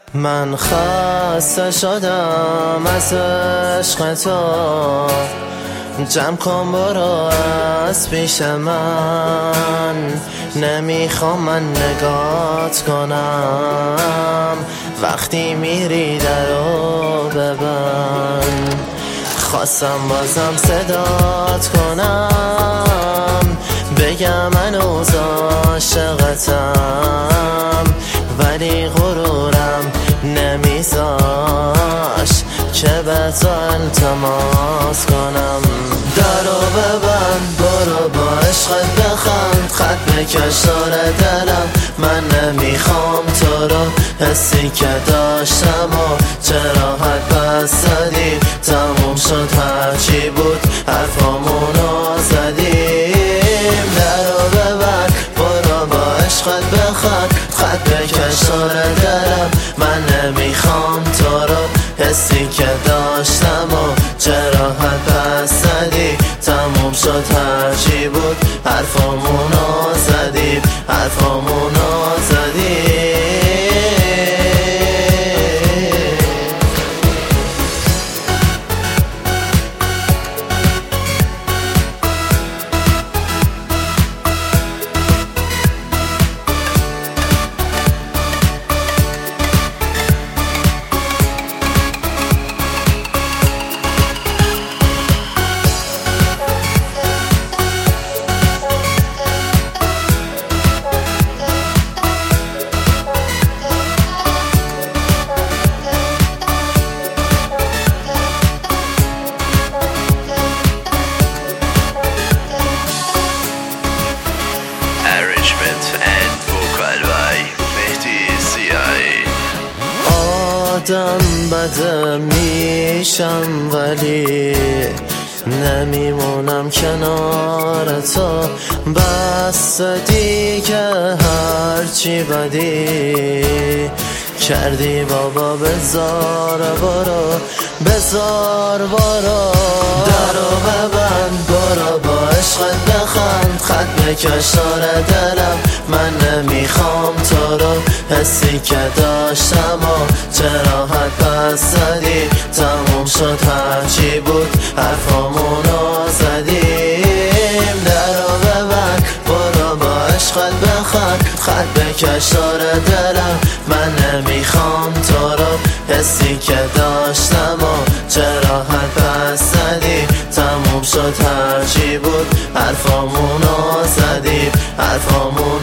من خسته شدم از عشق تو، جمع کن برو از پیش من. نمیخوام من نگات کنم وقتی میری درو ببند. خواستم بازم صدات کنم بگم هنوز عاشقتم، ولی غرورم نمیذاش که به تو التماس کنم. درو ببند برو با عشقت بخند، خط بکش داره دلم. من نمیخوام تو رو، حسی که داشتم و چرا حد پس زدی. تموم شد هرچی بود حرفامونو زدیم. درو ببند برو با عشقت بخند، خط بکش داره دلم. من نمیخوام تو رو، حسی که داشتم و چرا حد پس زدی. تموم شد هرچی بود حرفامونو زدیم، حرفامونو زدیم. آدم بده میشم ولی نمیمونم کنار تو. بس دیگه هرچی بدی کردی بابا، بذار برو، بذار برو. درو ببند برو با عشقت بخند، خط بکش داره دلم. من نمیخوام تو رو، حسی که داشتم و چرا حد پس زدی. تموم شد هرچی بود حرفامونو زدیم. درو ببند برو با عشقت بخند، خط بکش داره دلم. من نمیخوام تو رو، حسی که داشتم و چرا حد پس زدی. تموم شد هرچی بود حرفامونو زدیم، حرفامونو